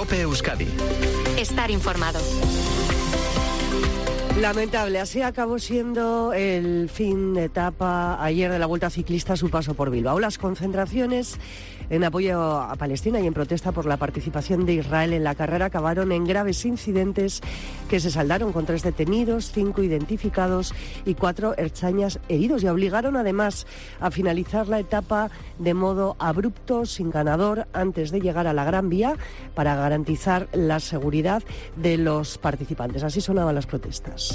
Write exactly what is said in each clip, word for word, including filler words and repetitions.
COPE Euskadi. Estar informado. Lamentable, así acabó siendo el fin de etapa ayer de la Vuelta Ciclista a su paso por Bilbao. Las concentraciones en apoyo a Palestina y en protesta por la participación de Israel en la carrera acabaron en graves incidentes que se saldaron con tres detenidos, cinco identificados y cuatro ertzainas heridos, y obligaron además a finalizar la etapa de modo abrupto, sin ganador, antes de llegar a la Gran Vía para garantizar la seguridad de los participantes. Así sonaban las protestas.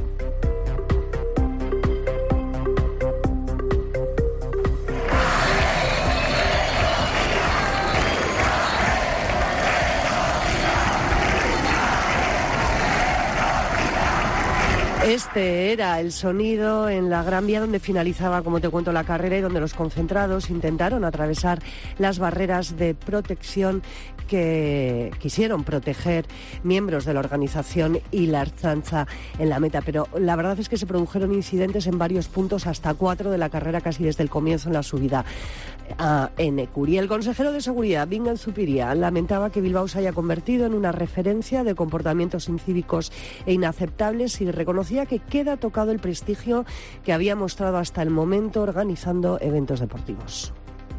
Este era el sonido en la Gran Vía donde finalizaba, como te cuento, la carrera y donde los concentrados intentaron atravesar las barreras de protección que quisieron proteger miembros de la organización y la Ertzaintza en la meta. Pero la verdad es que se produjeron incidentes en varios puntos, hasta cuatro de la carrera, casi desde el comienzo en la subida a Enecuri. El consejero de Seguridad, Bingen Zupiria, lamentaba que Bilbao se haya convertido en una referencia de comportamientos incívicos e inaceptables y reconocía que queda tocado el prestigio que había mostrado hasta el momento organizando eventos deportivos.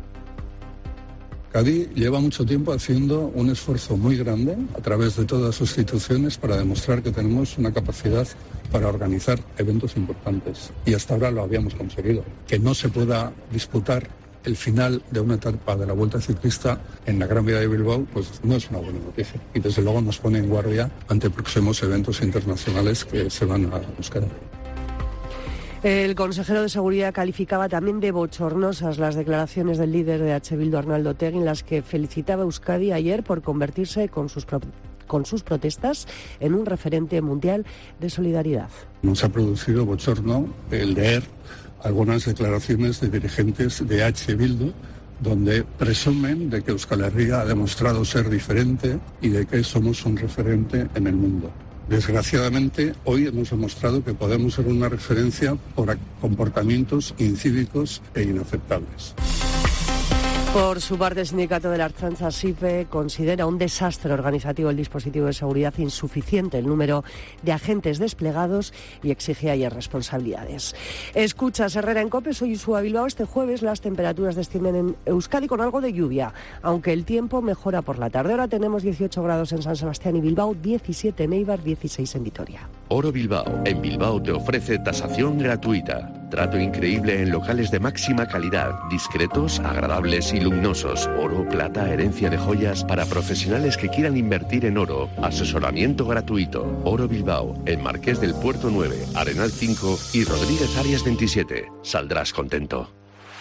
Cadí lleva mucho tiempo haciendo un esfuerzo muy grande a través de todas sus instituciones para demostrar que tenemos una capacidad para organizar eventos importantes. Y hasta ahora lo habíamos conseguido. Que no se pueda disputar el final de una etapa de la Vuelta Ciclista en la Gran Vía de Bilbao, pues no es una buena noticia. Y desde luego nos pone en guardia ante próximos eventos internacionales que se van a buscar. El consejero de Seguridad calificaba también de bochornosas las declaraciones del líder de H. Bildu, Arnaldo Otegi, en las que felicitaba a Euskadi ayer por convertirse con sus, pro- con sus protestas en un referente mundial de solidaridad. Nos ha producido bochorno el leer algunas declaraciones de dirigentes de H. Bildu donde presumen de que Euskal Herria ha demostrado ser diferente y de que somos un referente en el mundo. Desgraciadamente, hoy hemos demostrado que podemos ser una referencia por comportamientos incívicos e inaceptables. Por su parte, el sindicato de la Ertzaintza, SIPE, considera un desastre organizativo el dispositivo de seguridad, insuficiente el número de agentes desplegados y exige ayer responsabilidades. Escuchas Herrera en COPE, soy Usua Bilbao. Este jueves las temperaturas descienden en Euskadi con algo de lluvia, aunque el tiempo mejora por la tarde. Ahora tenemos dieciocho grados en San Sebastián y Bilbao, diecisiete en Eibar, dieciséis en Vitoria. Oro Bilbao. En Bilbao te ofrece tasación gratuita. Trato increíble en locales de máxima calidad, discretos, agradables y luminosos. Oro, plata, herencia de joyas para profesionales que quieran invertir en oro. Asesoramiento gratuito. Oro Bilbao, el Marqués del Puerto nueve, Arenal cinco y Rodríguez Arias veintisiete. Saldrás contento.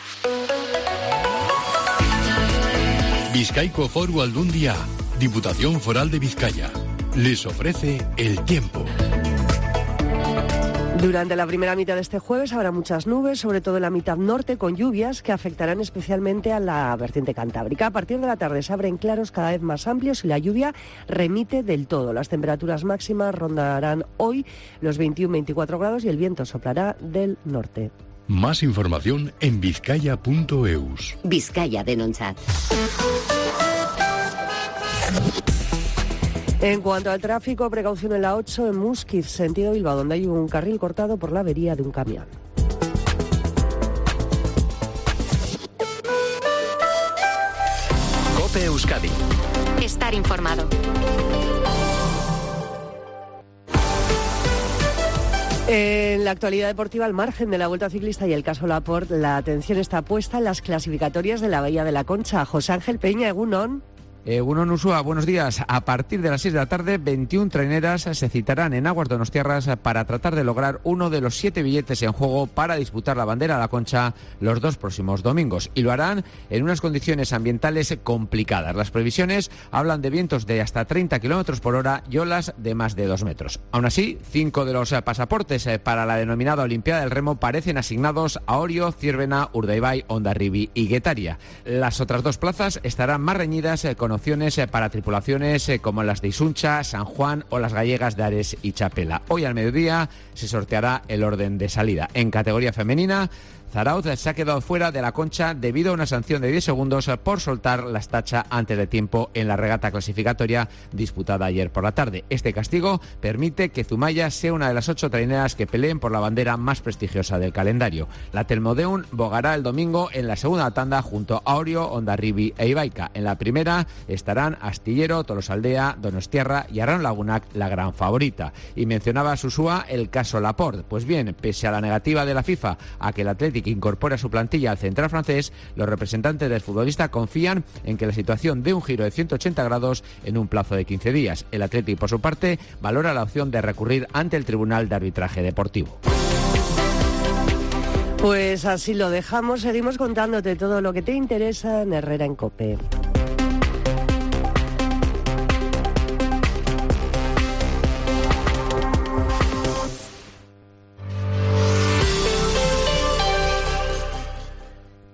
Bizkaiko Foru Aldundia, Diputación Foral de Vizcaya, les ofrece el tiempo. Durante la primera mitad de este jueves habrá muchas nubes, sobre todo en la mitad norte, con lluvias que afectarán especialmente a la vertiente cantábrica. A partir de la tarde se abren claros cada vez más amplios y la lluvia remite del todo. Las temperaturas máximas rondarán hoy los veintiuno a veinticuatro grados y el viento soplará del norte. Más información en bizkaia punto eus. Vizcaya denontzat. En cuanto al tráfico, precaución en la ocho en Muskiz, sentido Bilbao, donde hay un carril cortado por la avería de un camión. COPE Euskadi. Estar informado. En la actualidad deportiva, al margen de la Vuelta Ciclista y el caso Laporte, la atención está puesta en las clasificatorias de la Bahía de la Concha. José Ángel Peña, Egunon. Egunon Usua, buenos días. A partir de las seis de la tarde, veintiuna traineras se citarán en aguas donostiarras para tratar de lograr uno de los siete billetes en juego para disputar la bandera a la Concha los dos próximos domingos. Y lo harán en unas condiciones ambientales complicadas. Las previsiones hablan de vientos de hasta treinta kilómetros por hora y olas de más de dos metros. Aún así, cinco de los pasaportes para la denominada Olimpiada del Remo parecen asignados a Orio, Zierbena, Urdaibai, Hondarribi y Guetaria. Las otras dos plazas estarán más reñidas con opciones para tripulaciones como las de Isuncha, San Juan o las gallegas de Ares y Chapela. Hoy al mediodía se sorteará el orden de salida. En categoría femenina, Zarauz se ha quedado fuera de la Concha debido a una sanción de diez segundos por soltar la estacha antes de tiempo en la regata clasificatoria disputada ayer por la tarde. Este castigo permite que Zumaya sea una de las ocho traineras que peleen por la bandera más prestigiosa del calendario. La Telmodeum bogará el domingo en la segunda tanda junto a Orio, Hondarribi e Ibaica. En la primera estarán Astillero, Tolosaldea, Donostiarra y Arrano Lagunac, la gran favorita. Y mencionaba Susúa el caso Laporte. Pues bien, pese a la negativa de la FIFA a que el Athletic incorpore a su plantilla al central francés, los representantes del futbolista confían en que la situación dé un giro de ciento ochenta grados en un plazo de quince días. El Athletic, por su parte, valora la opción de recurrir ante el Tribunal de Arbitraje Deportivo. Pues así lo dejamos, seguimos contándote todo lo que te interesa en Herrera en COPE.